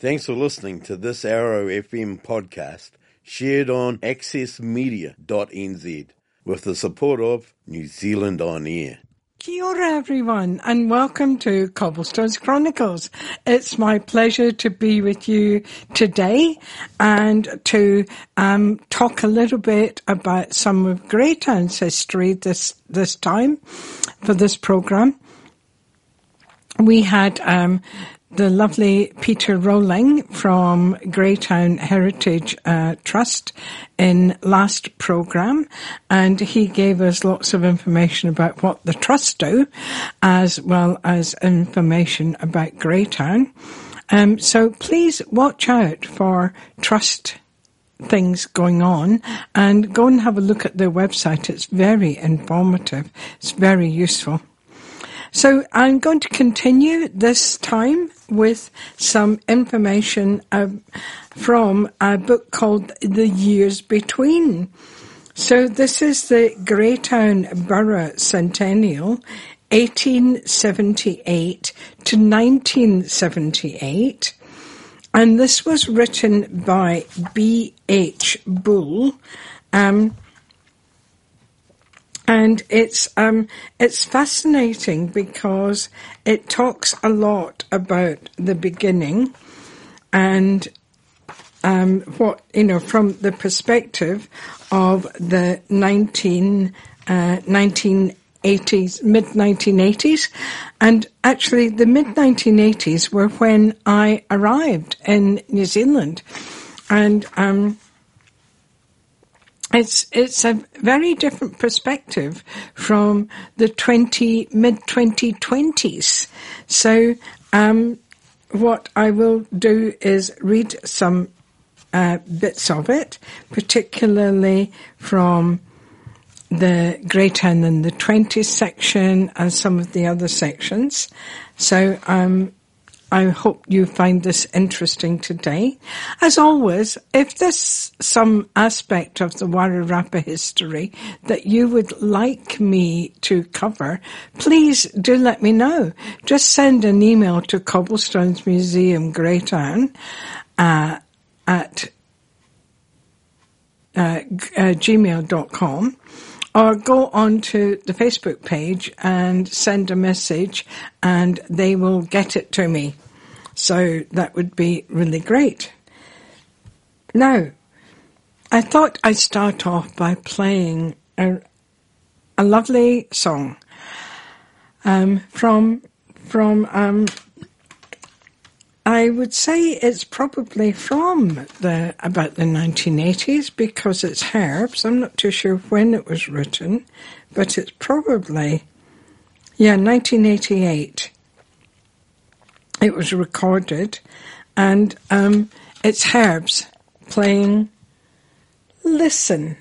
Thanks for listening to this Arrow FM podcast shared on accessmedia.nz with the support of New Zealand On Air. Kia ora everyone, and welcome to Cobblestones Chronicles. It's my pleasure to be with you today and to talk a little bit about some of Greytown's history this time for this programme. We had the lovely Peter Rowling from Greytown Heritage Trust in last programme, and he gave us lots of information about what the trust do, as well as information about Greytown. So please watch out for trust things going on and go and have a look at their website. It's very informative. It's very useful. So I'm going to continue this time with some information from a book called The Years Between. So this is the Greytown Borough Centennial, 1878 to 1978. And this was written by B.H. Bull. And it's fascinating because it talks a lot about the beginning and what, from the perspective of the 1980s, mid-1980s. And actually the mid-1980s were when I arrived in New Zealand. And It's a very different perspective from the mid-2020s. So what I will do is read some bits of it, particularly from the Greytown in the 20s section and some of the other sections. So I hope you find this interesting today. As always, if there's some aspect of the Wairarapa history that you would like me to cover, please do let me know. Just send an email to Cobblestones Museum Greytown at gmail.com. Or go on to the Facebook page and send a message and they will get it to me. So that would be really great. Now, I thought I'd start off by playing a lovely song from I would say it's probably from about the 1980s because it's Herbs. I'm not too sure when it was written, but it's probably, 1988. It was recorded, and it's Herbs playing Listen.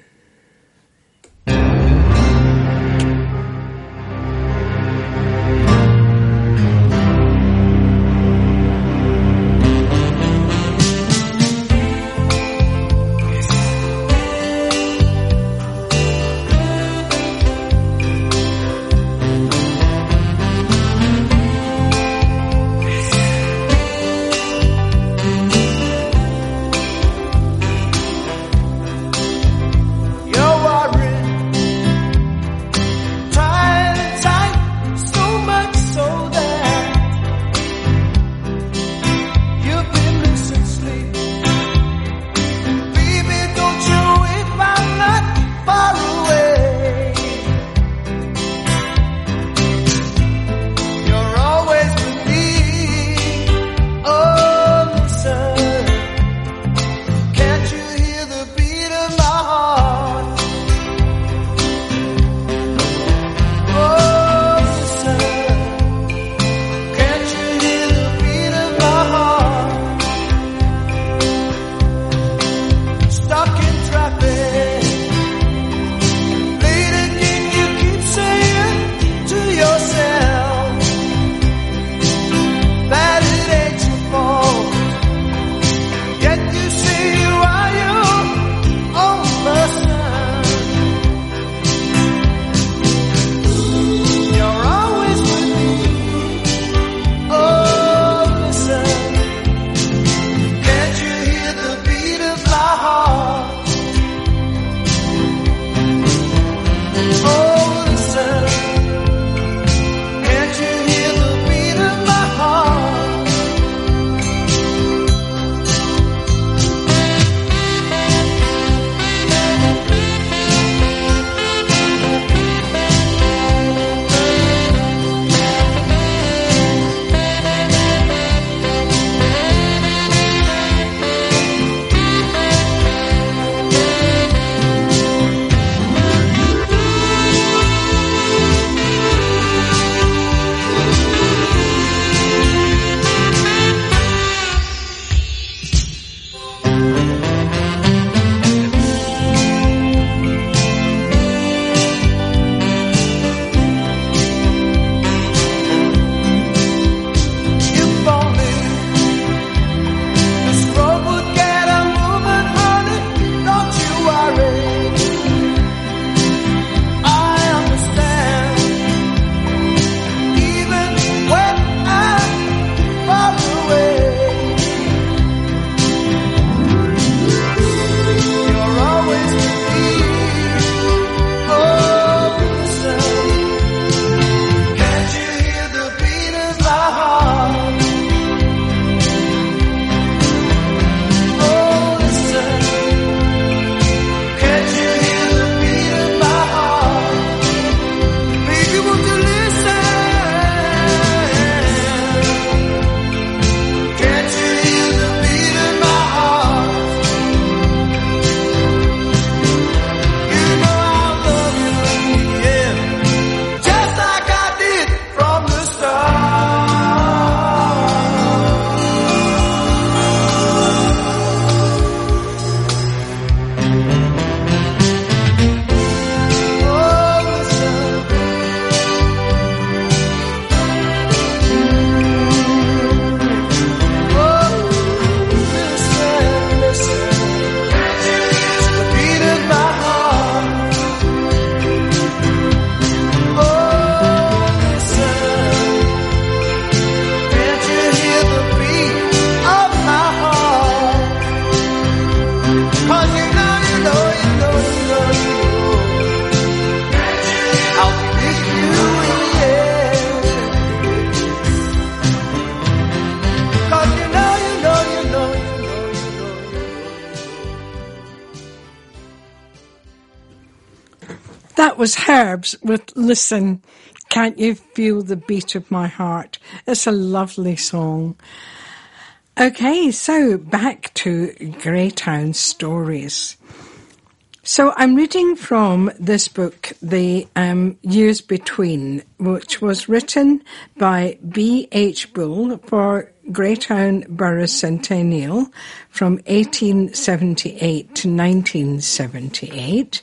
That was Herbs with Listen, Can't You Feel the Beat of My Heart? It's a lovely song. Okay, so back to Greytown Stories. So I'm reading from this book, The Years Between, which was written by B.H. Bull for Greytown Borough Centennial from 1878 to 1978.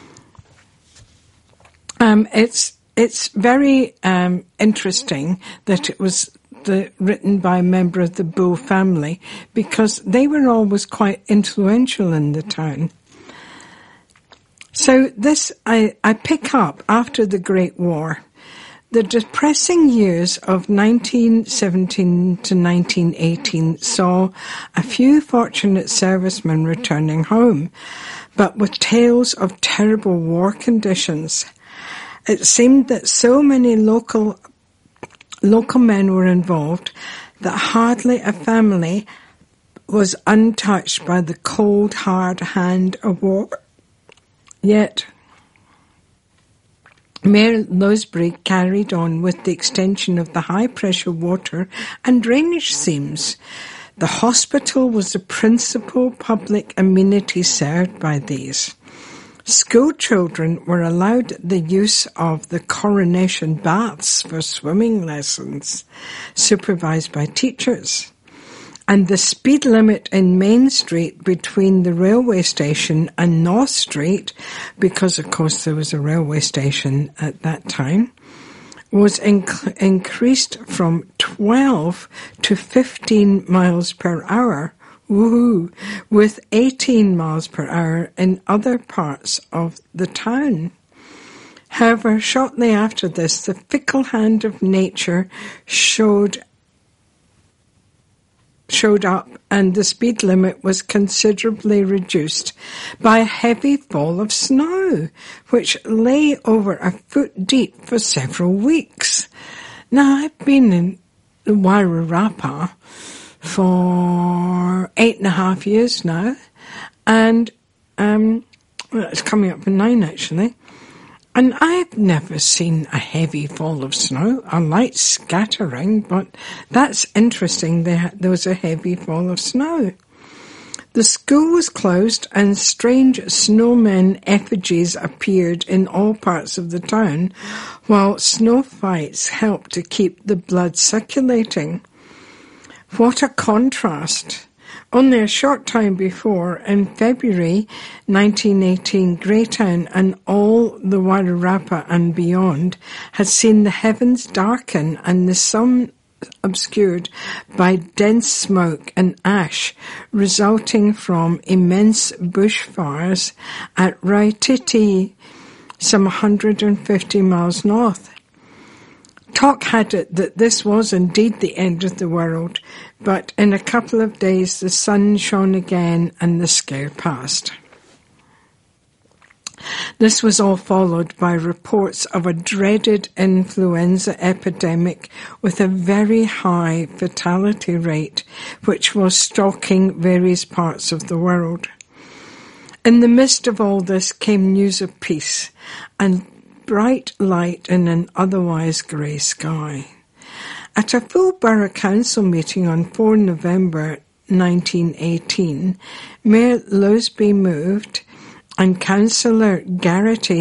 It's very interesting that it was written by a member of the Bull family, because they were always quite influential in the town. So this, I pick up after the Great War. The depressing years of 1917 to 1918 saw a few fortunate servicemen returning home, but with tales of terrible war conditions. It seemed that so many local men were involved that hardly a family was untouched by the cold, hard hand of war. Yet, Mayor Losbury carried on with the extension of the high-pressure water and drainage seams. The hospital was the principal public amenity served by these. School children were allowed the use of the Coronation Baths for swimming lessons, supervised by teachers. And the speed limit in Main Street between the railway station and North Street, because of course there was a railway station at that time, was increased from 12 to 15 miles per hour, woohoo, with 18 miles per hour in other parts of the town. However, shortly after this, the fickle hand of nature showed up, and the speed limit was considerably reduced by a heavy fall of snow, which lay over a foot deep for several weeks. Now, I've been in Wairarapa for 8.5 years now, and it's coming up for 9 actually. And I've never seen a heavy fall of snow, a light scattering, but that's interesting. There was a heavy fall of snow. The school was closed and strange snowmen effigies appeared in all parts of the town, while snow fights helped to keep the blood circulating. What a contrast! Only a short time before, in February 1918, Greytown and all the Wairarapa and beyond had seen the heavens darken and the sun obscured by dense smoke and ash resulting from immense bushfires at Raititi, some 150 miles north. Talk had it that this was indeed the end of the world, but in a couple of days the sun shone again and the scare passed. This was all followed by reports of a dreaded influenza epidemic with a very high fatality rate, which was stalking various parts of the world. In the midst of all this came news of peace and bright light in an otherwise grey sky. At a full borough council meeting on 4 November 1918, Mayor Losby moved and Councillor Garrity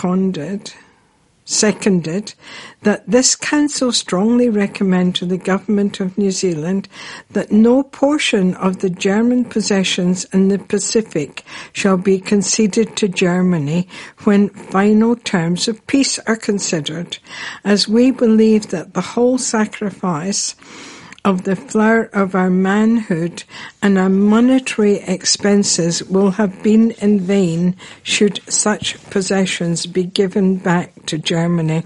seconded that this council strongly recommend to the Government of New Zealand that no portion of the German possessions in the Pacific shall be conceded to Germany when final terms of peace are considered, as we believe that the whole sacrifice of the flower of our manhood and our monetary expenses will have been in vain should such possessions be given back to Germany.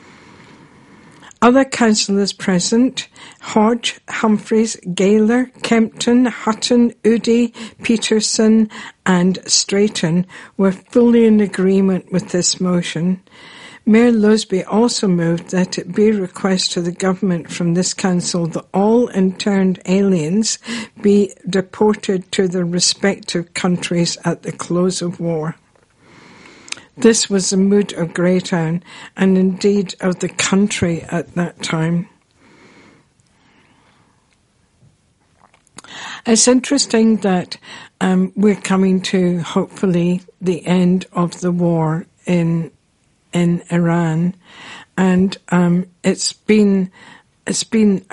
Other councillors present, Hodge, Humphreys, Gaylor, Kempton, Hutton, Udy, Peterson and Strayton, were fully in agreement with this motion. Mayor Losby also moved that it be a request to the government from this council that all interned aliens be deported to their respective countries at the close of war. this was the mood of Greytown and indeed of the country at that time. It's interesting that we're coming to, hopefully, the end of the war in Iran, and it's been a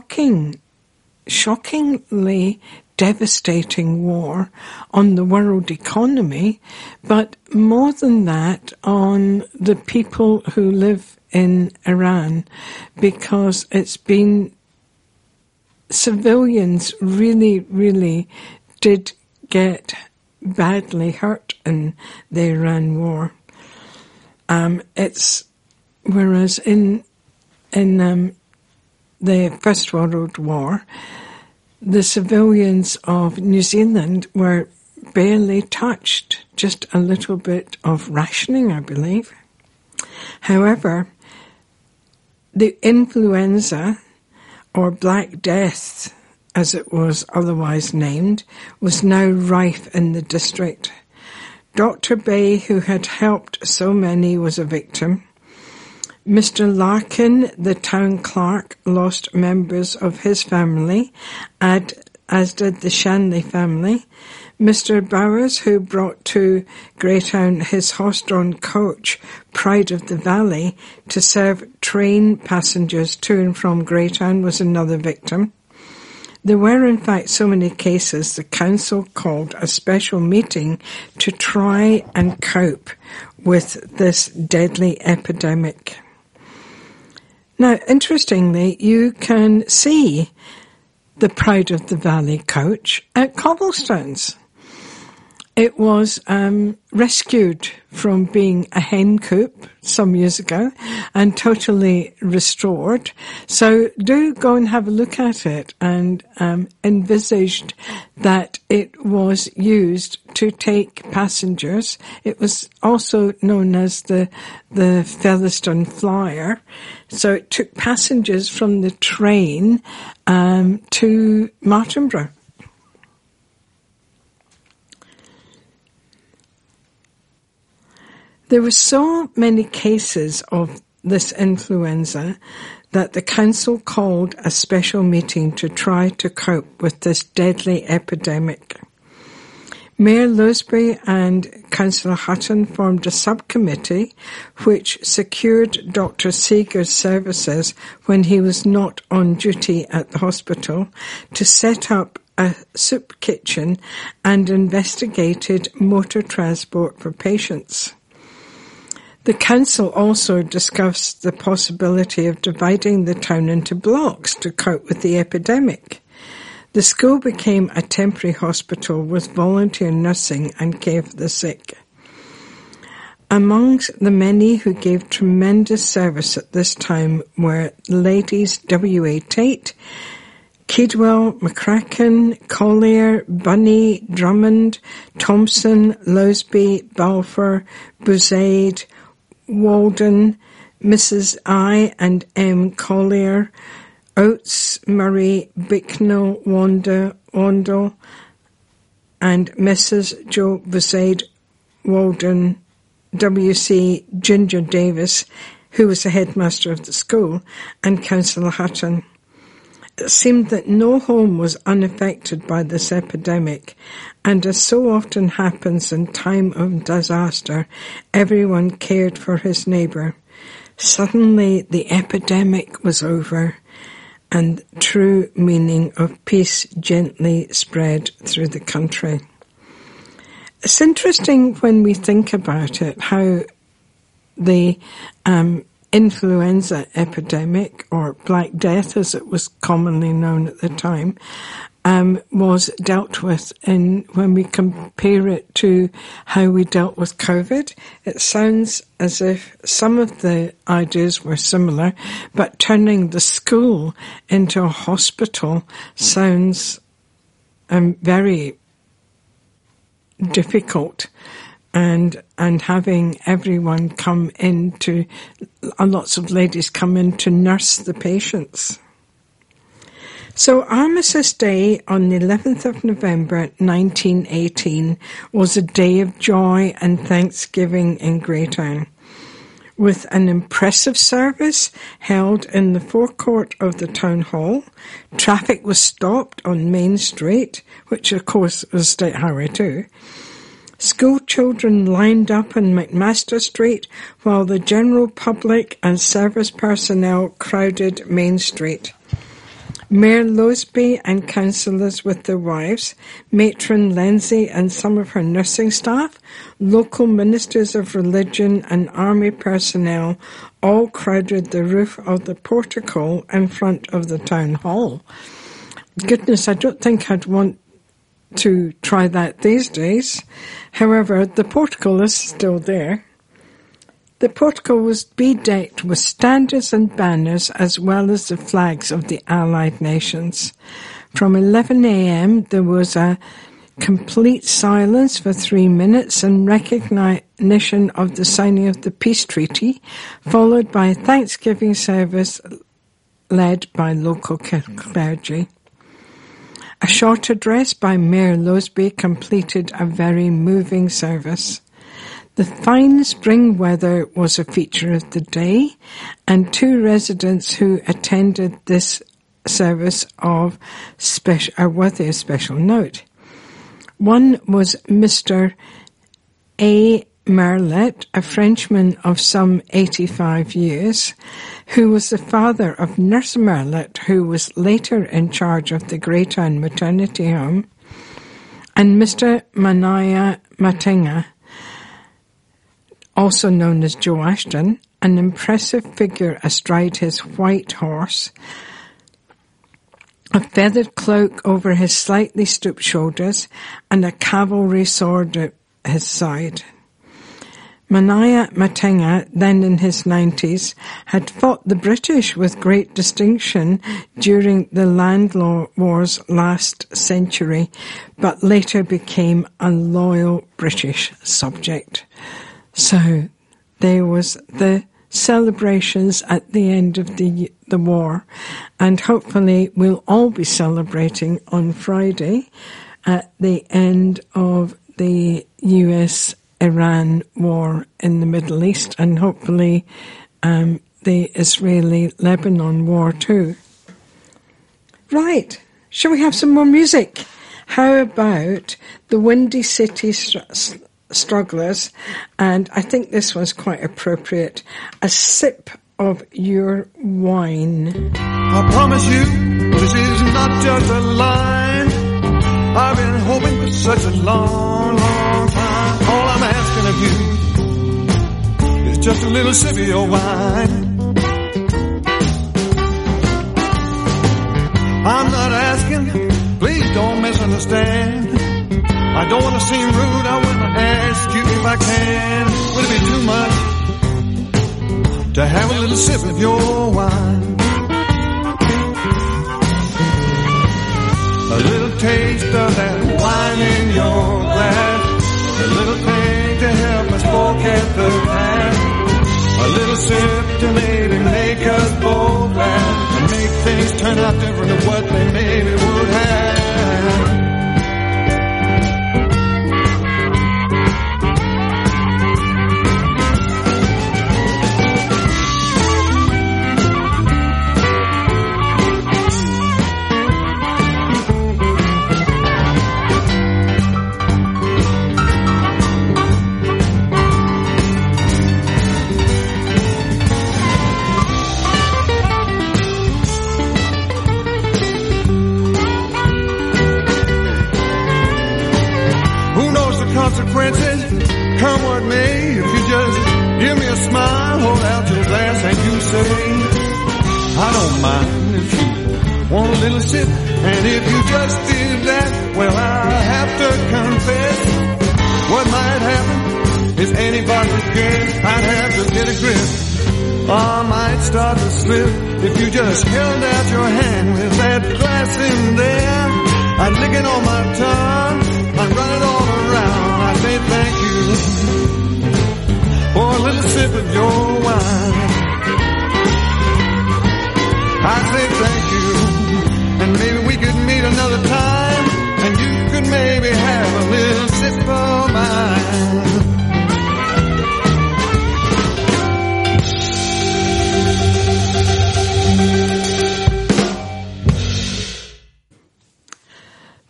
shockingly devastating war on the world economy, but more than that, on the people who live in Iran, because it's been civilians really did get badly hurt in the Iran war. Whereas in the First World War, the civilians of New Zealand were barely touched, just a little bit of rationing, I believe. However, the influenza, or Black Death, as it was otherwise named, was now rife in the district. Dr. Bay, who had helped so many, was a victim. Mr. Larkin, the town clerk, lost members of his family, as did the Shanley family. Mr. Bowers, who brought to Greytown his horse-drawn coach, Pride of the Valley, to serve train passengers to and from Greytown, was another victim. There were, in fact, so many cases, the council called a special meeting to try and cope with this deadly epidemic. Now, interestingly, you can see the Pride of the Valley coach at Cobblestones. It was rescued from being a hen coop some years ago and totally restored. So do go and have a look at it, and envisaged that it was used to take passengers. It was also known as the Featherstone Flyer. So it took passengers from the train to Martinborough. There were so many cases of this influenza that the council called a special meeting to try to cope with this deadly epidemic. Mayor Louisbury and Councillor Hutton formed a subcommittee which secured Dr. Seeger's services when he was not on duty at the hospital to set up a soup kitchen and investigated motor transport for patients. The council also discussed the possibility of dividing the town into blocks to cope with the epidemic. The school became a temporary hospital with volunteer nursing and care for the sick. Amongst the many who gave tremendous service at this time were ladies W.A. Tate, Keedwell, McCracken, Collier, Bunny, Drummond, Thompson, Louisby, Balfour, Buzaid, Walden, Mrs. I and M. Collier, Oates, Murray, Bicknell, Wandle, and Mrs. Joe Buzaid, Walden, W.C. Ginger Davis, who was the headmaster of the school, and Councillor Hutton. It seemed that no home was unaffected by this epidemic, and as so often happens in time of disaster, everyone cared for his neighbour. Suddenly the epidemic was over, and true meaning of peace gently spread through the country. It's interesting when we think about it, how the influenza epidemic, or Black Death as it was commonly known at the time, was dealt with when we compare it to how we dealt with COVID. It sounds as if some of the ideas were similar, but turning the school into a hospital sounds very difficult. And having everyone come in lots of ladies come in to nurse the patients. So Armistice Day on the 11th of November 1918 was a day of joy and thanksgiving in Greytown. With an impressive service held in the forecourt of the town hall, traffic was stopped on Main Street, which of course was State Highway 2. School children lined up on McMaster Street while the general public and service personnel crowded Main Street. Mayor Loseby and councillors with their wives, Matron Lindsay and some of her nursing staff, local ministers of religion and army personnel all crowded the roof of the portico in front of the town hall. Goodness, I don't think I'd want to try that these days. However, the portico is still there. The portico was bedecked with standards and banners as well as the flags of the Allied nations. From 11 a.m. there was a complete silence for 3 minutes in recognition of the signing of the peace treaty, followed by a Thanksgiving service led by local clergy. A short address by Mayor Loseby completed a very moving service. The fine spring weather was a feature of the day, and 2 residents who attended this service are worthy of special note. One was Mr. A. Merlet, a Frenchman of some 85 years, who was the father of Nurse Merlet, who was later in charge of the Greytown maternity home, and Mr. Manaya Matinga, also known as Joe Ashton, an impressive figure astride his white horse, a feathered cloak over his slightly stooped shoulders, and a cavalry sword at his side. Manaya Matinga, then in his 90s, had fought the British with great distinction during the land wars last century, but later became a loyal British subject. So there was the celebrations at the end of the war, and hopefully we'll all be celebrating on Friday at the end of the US-Iran war in the Middle East, and hopefully the Israeli-Lebanon war too. Right, shall we have some more music? How about the Windy City Strugglers, and I think this was quite appropriate, A Sip of Your Wine. I promise you, this is not just a line. I've been hoping for such a long, long time. All I'm asking of you is just a little sip of your wine. I'm not asking, please don't misunderstand. I don't want to seem rude, I want to ask you if I can. Would it be too much to have a little sip of your wine? A little taste of that wine in your glass, a little thing to help us forget the past, a little sip to maybe make us both laugh and make things turn out different than what they maybe would have. Consequences, come what may, if you just give me a smile, hold out your glass and you say, I don't mind if you want a little sip, and if you just did that, well, I have to confess, what might happen is anybody's guess. I'd have to get a grip, or I might start to slip, if you just held out your hand with that glass in there. I'd lick it on my tongue, I'd run it all around. I say thank you for a little sip of your wine. I say thank you, and maybe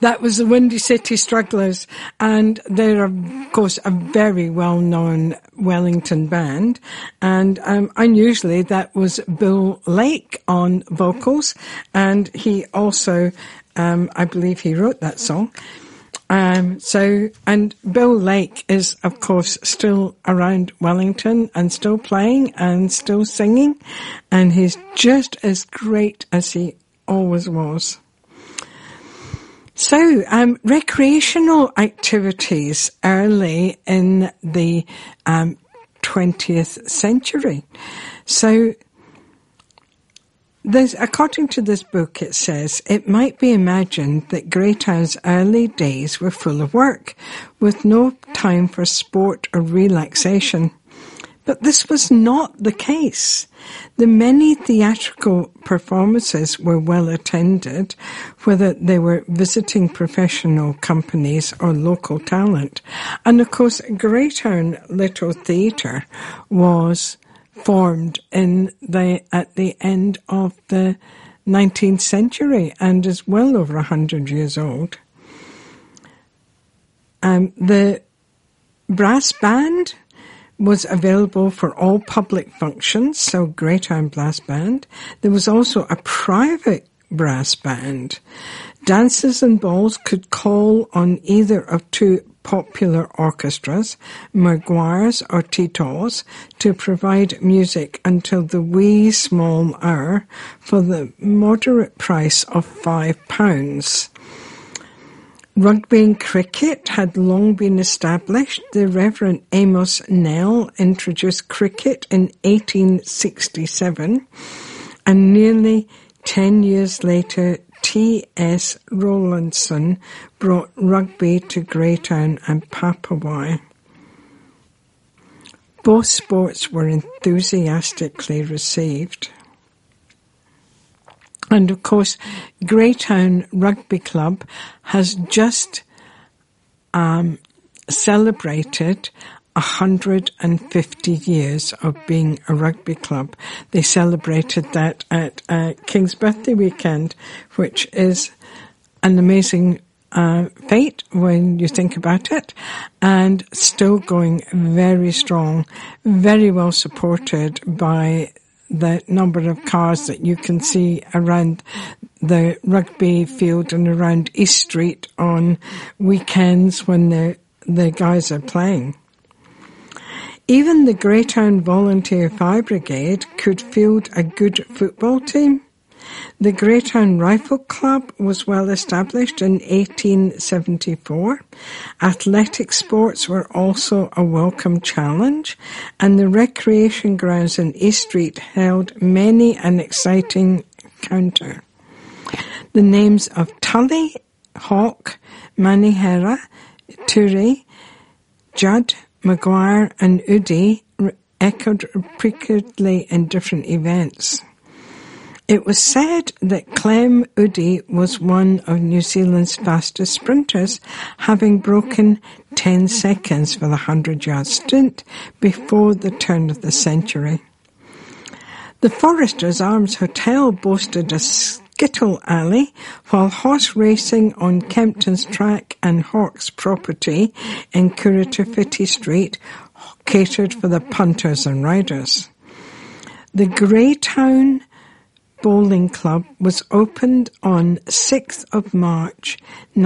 That was the Windy City Strugglers, and they're, of course, a very well-known Wellington band, and unusually that was Bill Lake on vocals, and he also, I believe he wrote that song. And Bill Lake is, of course, still around Wellington and still playing and still singing, and he's just as great as he always was. So, recreational activities early in the 20th century. So, according to this book, it says, it might be imagined that Greytown's early days were full of work, with no time for sport or relaxation. But this was not the case. The many theatrical performances were well attended, whether they were visiting professional companies or local talent. And of course, Greytown Little Theatre was formed at the end of the 19th century and is well over 100 years old. The brass band was available for all public functions, so Greytown Brass Band. There was also a private brass band. Dances and balls could call on either of two popular orchestras, Maguire's or Tito's, to provide music until the wee small hour for the moderate price of £5. Rugby and cricket had long been established. The Reverend Amos Nell introduced cricket in 1867, and nearly 10 years later, T.S. Rowlandson brought rugby to Greytown and Papawai. Both sports were enthusiastically received. And of course, Greytown Rugby Club has just celebrated 150 years of being a rugby club. They celebrated that at King's Birthday weekend, which is an amazing fate when you think about it, and still going very strong, very well supported by the number of cars that you can see around the rugby field and around East Street on weekends when the guys are playing. Even the Greytown Volunteer Fire Brigade could field a good football team. The Greytown Rifle Club was well established in 1874. Athletic sports were also a welcome challenge, and the recreation grounds in East Street held many an exciting encounter. The names of Tully, Hawke, Manihera, Turry, Judd, Maguire and Udi echoed repeatedly in different events. It was said that Clem Udi was one of New Zealand's fastest sprinters, having broken 10 seconds for the 100-yard stint before the turn of the century. The Foresters Arms Hotel boasted a skittle alley, while horse racing on Kempton's Track and Hawke's property in Curatifiti Street catered for the punters and riders. The Greytown Bowling Club was opened on 6th of March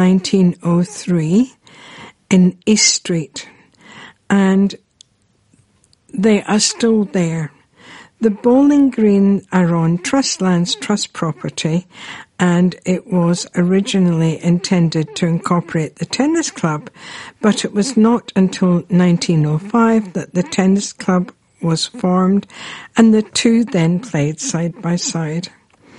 1903 in East Street, and they are still there. The bowling green are on Trustlands Trust property, and it was originally intended to incorporate the tennis club, but it was not until 1905 that the tennis club was formed, and the two then played side by side.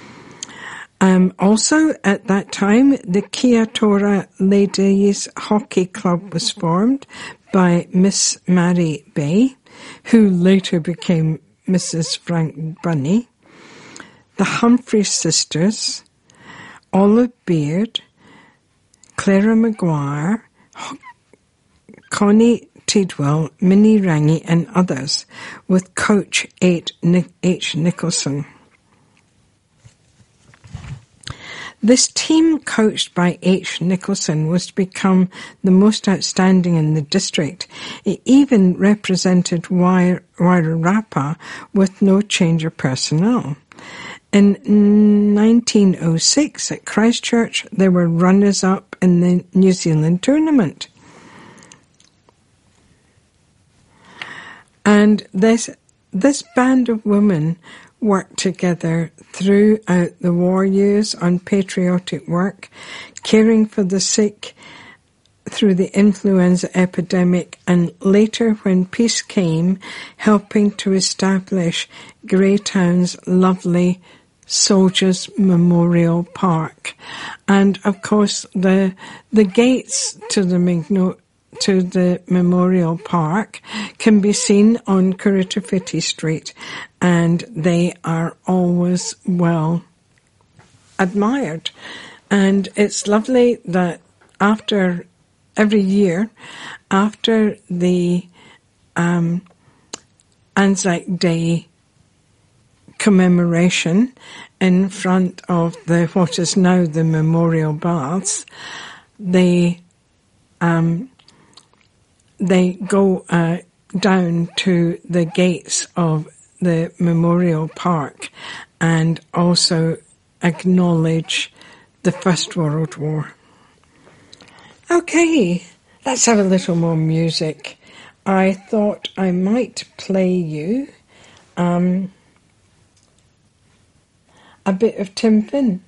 Also, at that time, the Kiatora Ladies Hockey Club was formed by Miss Mary Bay, who later became Mrs. Frank Bunny, the Humphreys sisters, Olive Beard, Clara Maguire, Connie Tidwell, Minnie Rangi and others, with coach H. Nicholson. This team, coached by H. Nicholson, was to become the most outstanding in the district. It even represented Wairarapa with no change of personnel. In 1906 at Christchurch, they were runners-up in the New Zealand tournament. And this band of women worked together throughout the war years on patriotic work, caring for the sick through the influenza epidemic, and later, when peace came, helping to establish Greytown's lovely Soldiers Memorial Park. And of course, the gates to the Memorial Park can be seen on Kuratawhiti Street, and they are always well admired. And it's lovely that every year, after the Anzac Day commemoration in front of what is now the Memorial Baths, they go down to the gates of the Memorial Park and also acknowledge the First World War. Okay, let's have a little more music. I thought I might play you a bit of Tim Finn,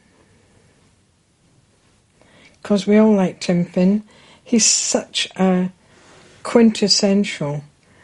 because we all like Tim Finn. He's such a quintessential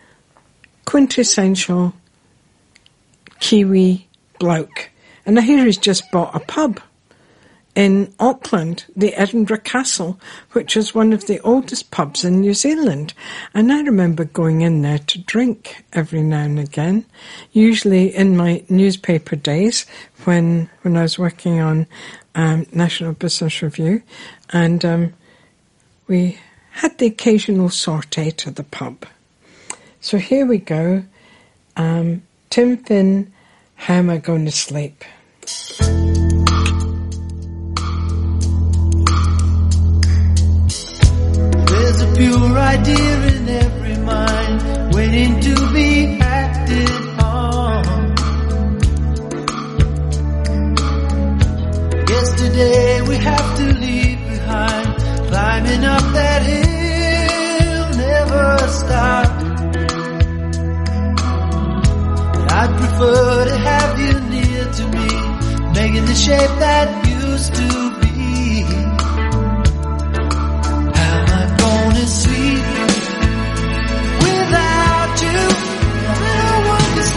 Kiwi bloke. And I hear he's just bought a pub in Auckland, the Edinburgh Castle, which is one of the oldest pubs in New Zealand. And I remember going in there to drink every now and again, usually in my newspaper days when I was working on National Business Review. And we had the occasional sortie to the pub. So here we go. Tim Finn, How Am I Going to Sleep? There's a pure idea in every mind, waiting to be acted on. Yesterday we have to leave behind, climbing up that hill, never stop. But I'd prefer to have you near to me, making the shape that used to be. How am I gonna sleep without you? I don't want this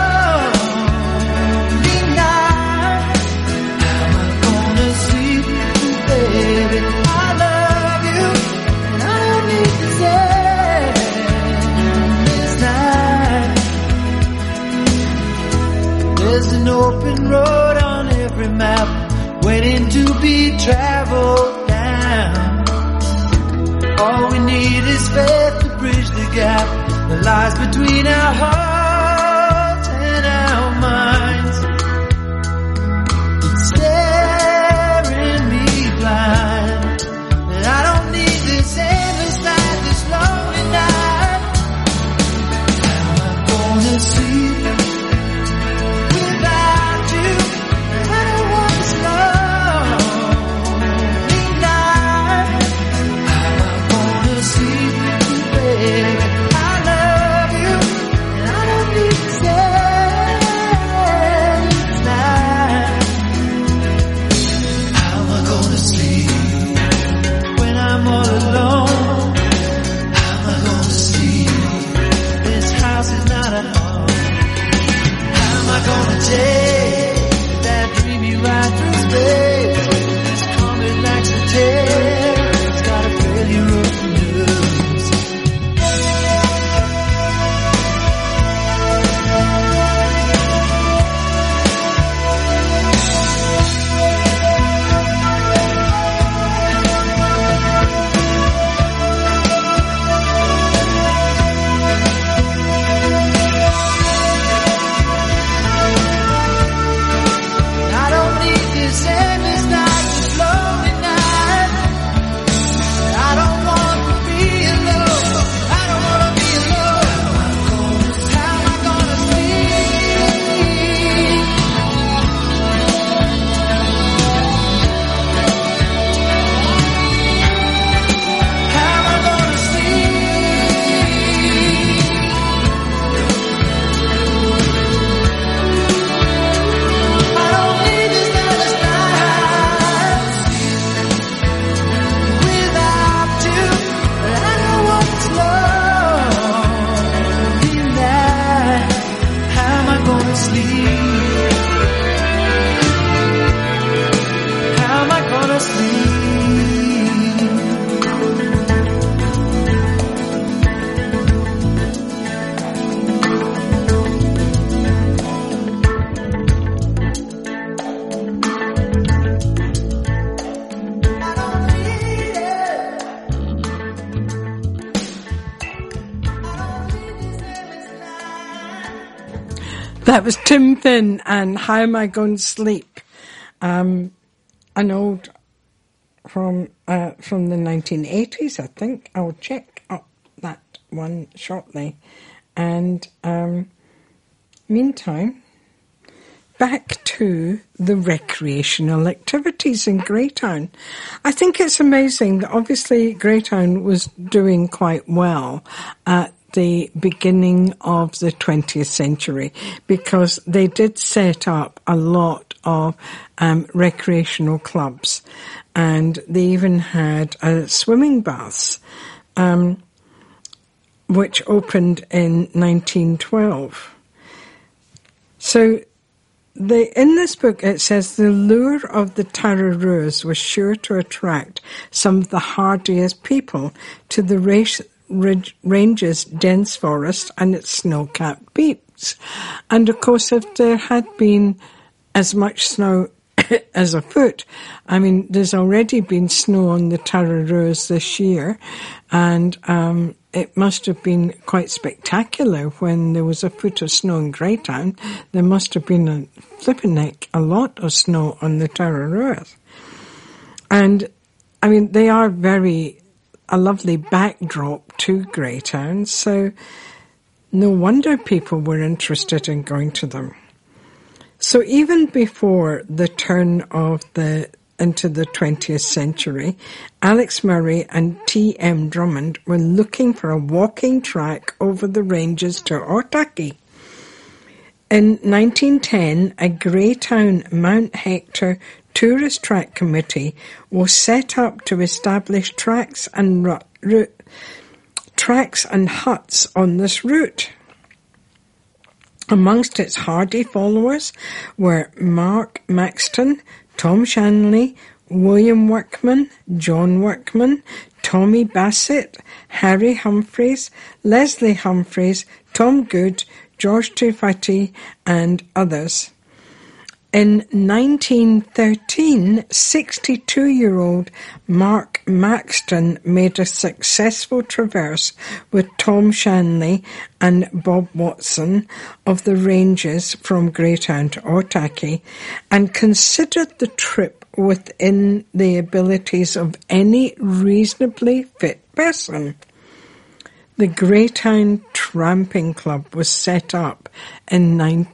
lonely night. How am I gonna sleep, baby? I love you, and I don't need to say this night. There's an open road on every map, waiting to be traveled down. All we need is faith to bridge the gap that lies between our hearts and our minds. It's staring me blind, and I don't need this endless night, this lonely night. How am I gonna sleep without you? I don't want this lonely night. How am I gonna sleep, baby? I love you, and I don't That was Tim Finn and How Am I Going to Sleep? An old from the 1980s, I think. I'll check up that one shortly. And meantime, back to the recreational activities in Greytown. I think it's amazing that obviously Greytown was doing quite well at the beginning of the 20th century, because they did set up a lot of recreational clubs, and they even had swimming baths, which opened in 1912. So in this book it says the lure of the Tararus was sure to attract some of the hardiest people to the range's dense forest and its snow-capped peaks. And of course, if there had been as much snow as a foot, I mean, there's already been snow on the Tararus this year, and it must have been quite spectacular when there was a foot of snow in Greytown. There must have been a lot of snow on the Tararus. And, I mean, they are a lovely backdrop to Greytown, so no wonder people were interested in going to them. So even before the turn into the 20th century, Alex Murray and T.M. Drummond were looking for a walking track over the ranges to Otaki. In 1910, a Greytown Mount Hector Tourist Track Committee was set up to establish tracks and huts on this route. Amongst its hardy followers were Mark Maxton, Tom Shanley, William Workman, John Workman, Tommy Bassett, Harry Humphreys, Leslie Humphreys, Tom Good, George Tufati, and others. In 1913, 62-year-old Mark Maxton made a successful traverse with Tom Shanley and Bob Watson of the ranges from Greytown to Otaki, and considered the trip within the abilities of any reasonably fit person. The Greytown Tramping Club was set up in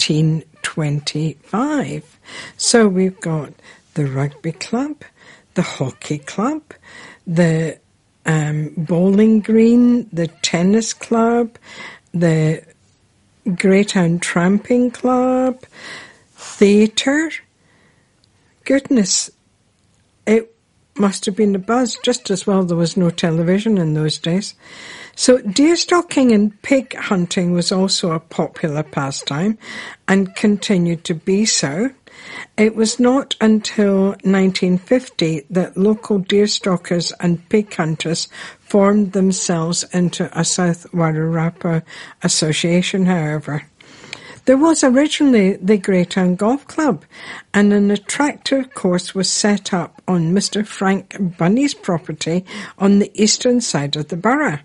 1925. So we've got the rugby club, the hockey club, the bowling green, the tennis club, the Greytown Tramping Club, theatre. Goodness, it must have been a buzz. Just as well there was no television in those days. So deer stalking and pig hunting was also a popular pastime and continued to be so. It was not until 1950 that local deer stalkers and pig hunters formed themselves into a South Wairarapa association, however. There was originally the Greytown Golf Club, and an attractive course was set up on Mr. Frank Bunny's property on the eastern side of the borough.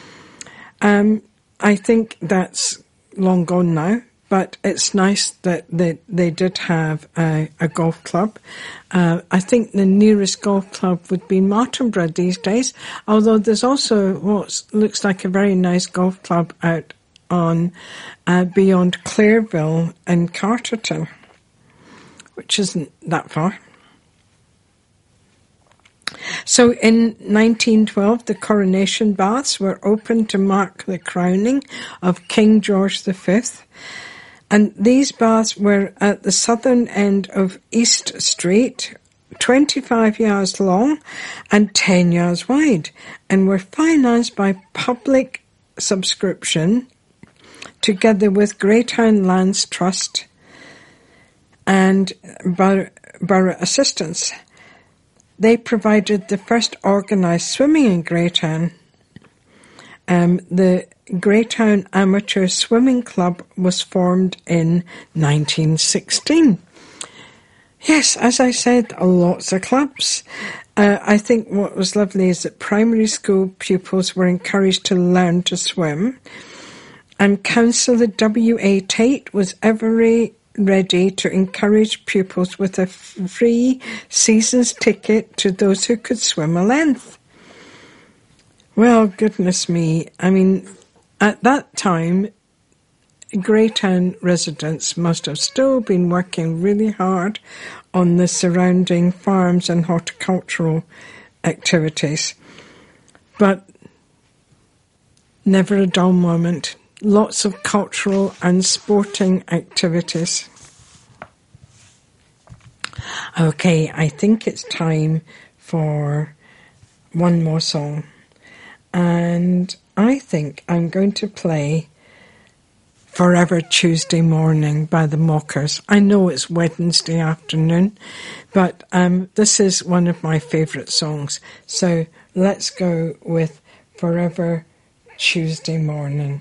I think that's long gone now, but it's nice that they did have a golf club. I think the nearest golf club would be Martinborough these days, although there's also what looks like a very nice golf club out on beyond Clareville and Carterton, which isn't that far. So in 1912, the coronation baths were opened to mark the crowning of King George V. And these baths were at the southern end of East Street, 25 yards long and 10 yards wide, and were financed by public subscription together with Greytown Lands Trust and borough assistance. They provided the first organised swimming in Greytown. The Greytown Amateur Swimming Club was formed in 1916. Yes, as I said, lots of clubs. I think what was lovely is that primary school pupils were encouraged to learn to swim. Councillor W.A. Tate was ever ready to encourage pupils with a free season's ticket to those who could swim a length. Well, goodness me. I mean, at that time, Greytown residents must have still been working really hard on the surrounding farms and horticultural activities. But never a dull moment. Lots of cultural and sporting activities. Okay, I think it's time for one more song. And I think I'm going to play Forever Tuesday Morning by the Mockers. I know it's Wednesday afternoon, but this is one of my favourite songs. So let's go with Forever Tuesday Morning.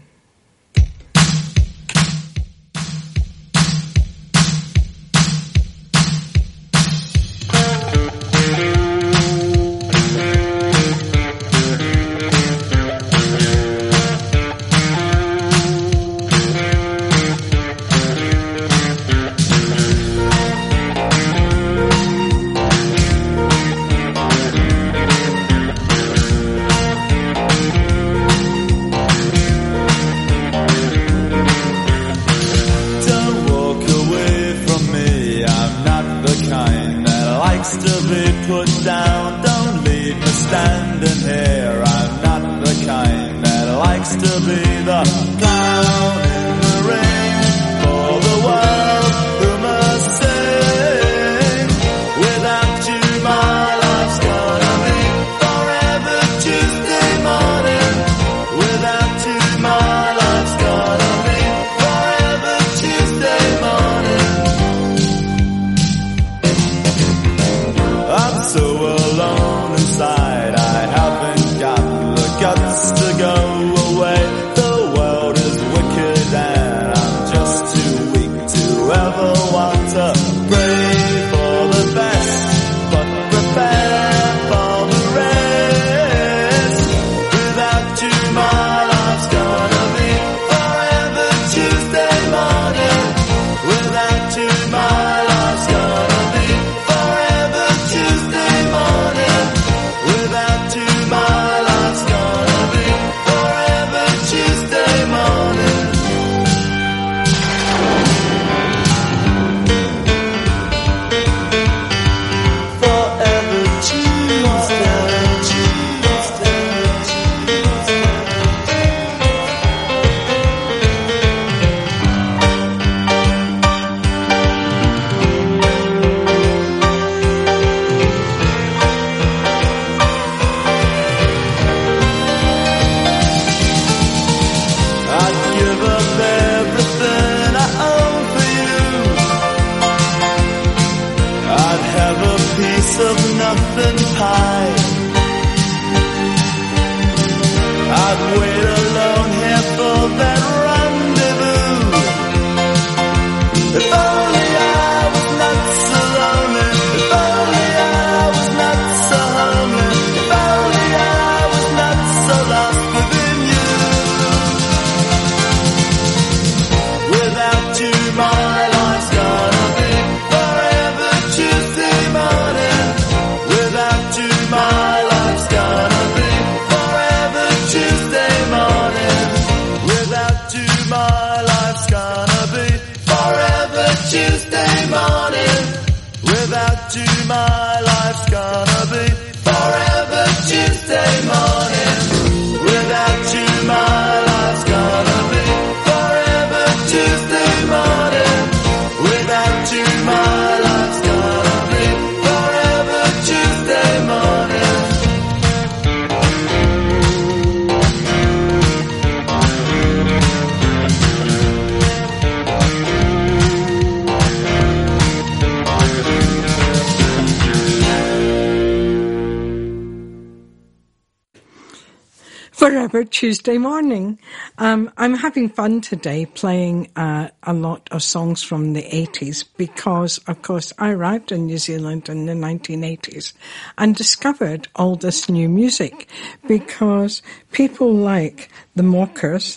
Forever Tuesday Morning. I'm having fun today playing a lot of songs from the 80s because, of course, I arrived in New Zealand in the 1980s and discovered all this new music because people like the Mockers,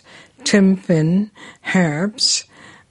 Tim Finn, Herbs,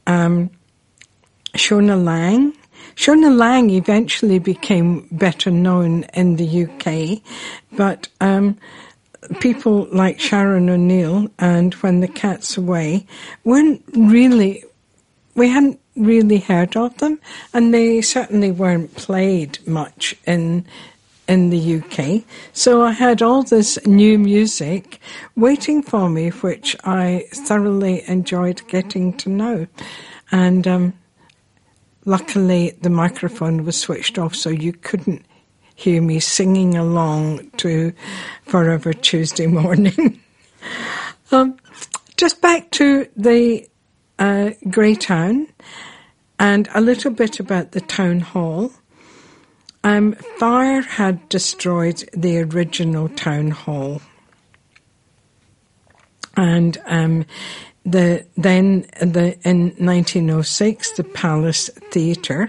Shona Lang. Shona Lang eventually became better known in the UK, but people like Sharon O'Neill and When the Cat's Away we hadn't really heard of them, and they certainly weren't played much in the UK. So I had all this new music waiting for me, which I thoroughly enjoyed getting to know. And luckily the microphone was switched off, so you couldn't hear me singing along to Forever Tuesday Morning. Just back to the Greytown and a little bit about the town hall. Fire had destroyed the original town hall, and in 1906 the Palace Theatre,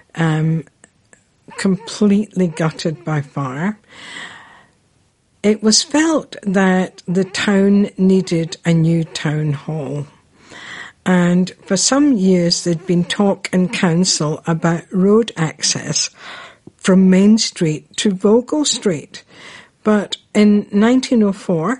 completely gutted by fire. It was felt that the town needed a new town hall. And for some years there'd been talk in council about road access from Main Street to Vogel Street. But in 1904,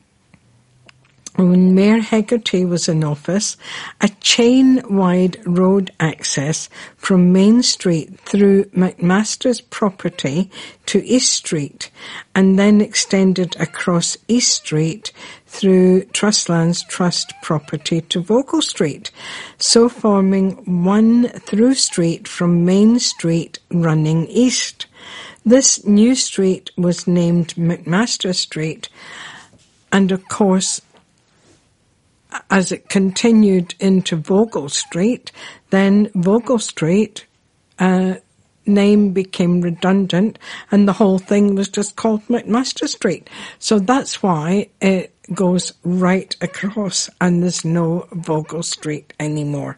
when Mayor Hegarty was in office, a chain-wide road access from Main Street through McMaster's property to East Street, and then extended across East Street through Trustlands Trust property to Vogel Street, so forming one through street from Main Street running east. This new street was named McMaster Street, and of course, as it continued into Vogel Street, then Vogel Street name became redundant, and the whole thing was just called McMaster Street. So that's why it goes right across, and there's no Vogel Street anymore.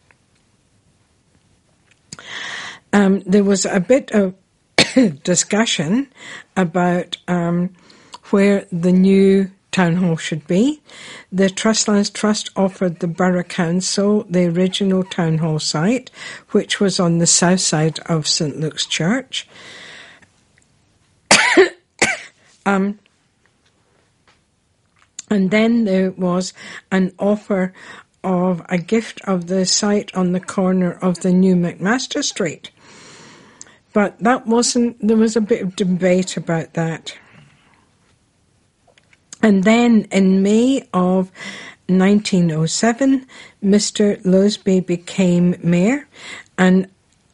There was a bit of discussion about where the new town hall should be. The Trustlands Trust offered the Borough Council the original town hall site, which was on the south side of St Luke's Church. And then there was an offer of a gift of the site on the corner of the new McMaster Street. But there was a bit of debate about that. And then in May of 1907, Mr. Loseby became mayor and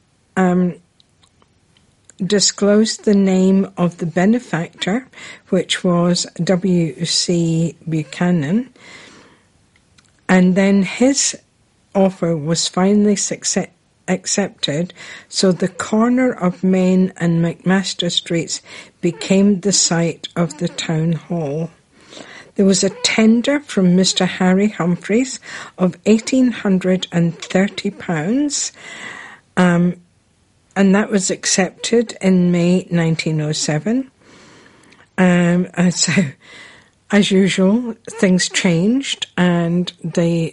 disclosed the name of the benefactor, which was W.C. Buchanan. And then his offer was finally accepted, so the corner of Main and McMaster Streets became the site of the town hall. There was a tender from Mr. Harry Humphreys of £1,830, and that was accepted in May 1907. And so, as usual, things changed, and the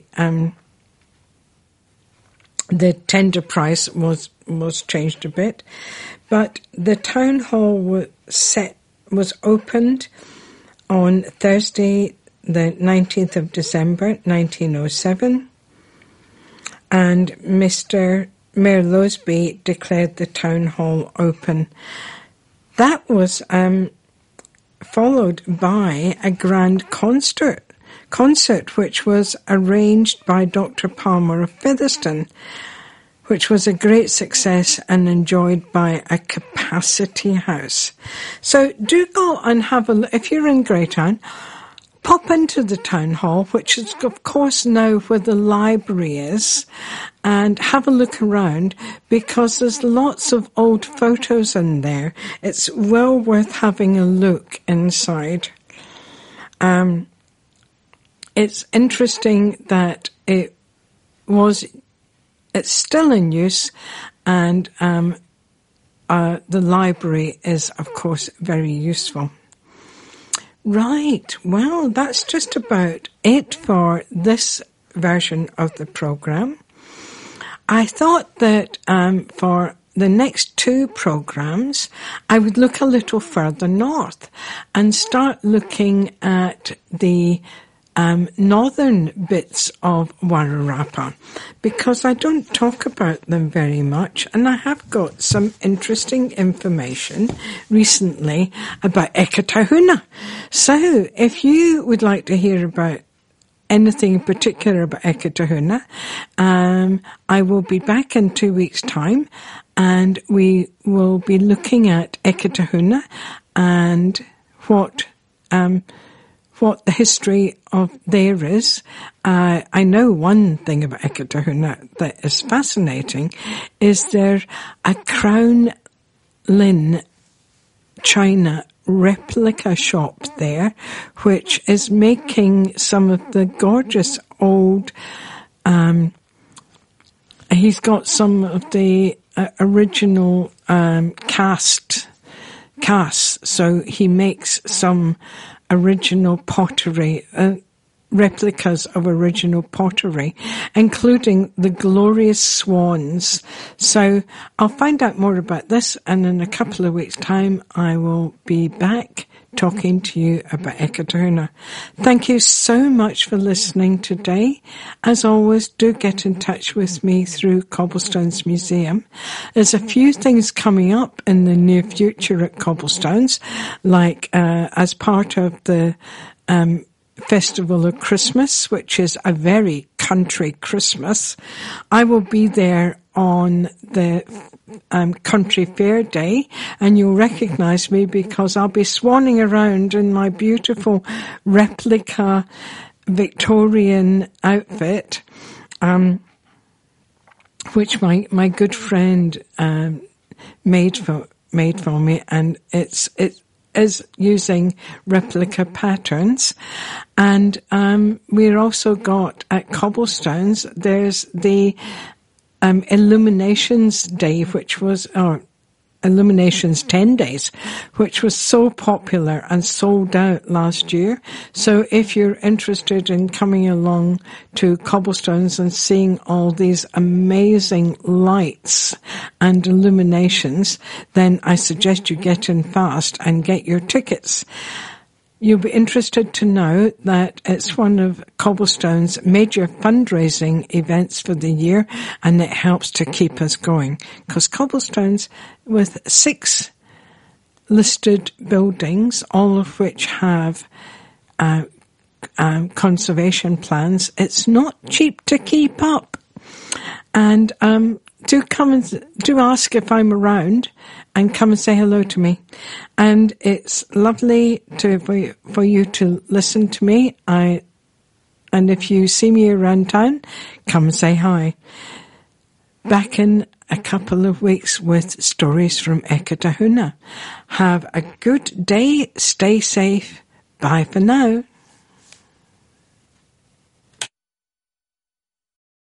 tender price was changed a bit, but the town hall was opened on Thursday, the 19th of December, 1907, and Mr. Mayor Loseby declared the town hall open. That was followed by a grand concert which was arranged by Dr. Palmer of Featherstone, which was a great success and enjoyed by a capacity house. So do go and have a look. If you're in Greytown, pop into the town hall, which is of course now where the library is, and have a look around, because there's lots of old photos in there. It's well worth having a look inside. It's interesting that it's still in use, and the library is, of course, very useful. Right. Well, that's just about it for this version of the programme. I thought that for the next 2 programmes, I would look a little further north and start looking at the northern bits of Wairarapa, because I don't talk about them very much, and I have got some interesting information recently about Eketahuna. So if you would like to hear about anything in particular about Eketahuna, I will be back in 2 weeks' time, and we will be looking at Eketahuna and what the history of there is. I know one thing about Eketahuna that is fascinating, is there a Crown Lynn China replica shop there, which is making some of the gorgeous old, he's got some of the original casts, so he makes some original pottery, replicas of original pottery, including the glorious swans. So I'll find out more about this, and in a couple of weeks' time I will be back talking to you about Eketahuna. Thank you so much for listening today. As always, do get in touch with me through Cobblestones Museum. There's a few things coming up in the near future at Cobblestones, like as part of the Festival of Christmas, which is a very country Christmas. I will be there on the Country Fair Day, and you'll recognise me because I'll be swanning around in my beautiful replica Victorian outfit, which my good friend made for me, and it is using replica patterns. And we're also got at Cobblestones, there's the Illuminations Day, which was, Illuminations 10 Days, which was so popular and sold out last year. So if you're interested in coming along to Cobblestones and seeing all these amazing lights and illuminations, then I suggest you get in fast and get your tickets. You'll be interested to know that it's one of Cobblestone's major fundraising events for the year, and it helps to keep us going. Because Cobblestones, with 6 listed buildings, all of which have conservation plans, it's not cheap to keep up. And do ask if I'm around, and come and say hello to me. And it's lovely for you to listen to me. And if you see me around town, come and say hi. Back in a couple of weeks with stories from Eketahuna. Have a good day. Stay safe. Bye for now.